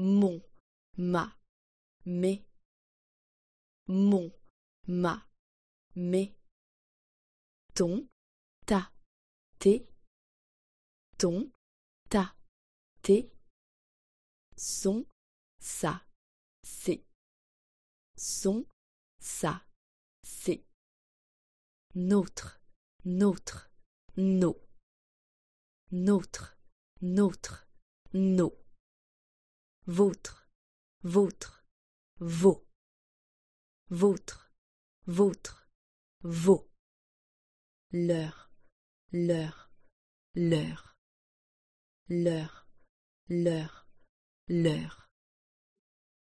mon, ma, mes, mon, ma, mes, ton, ta, tes, ton, ta, tes, son, ça, c'est, son, ça, c'est, notre, notre, nos, notre, notre, nos, votre, votre, vos, votre, votre, vos, leur, leur, leur, leur, leur, leur.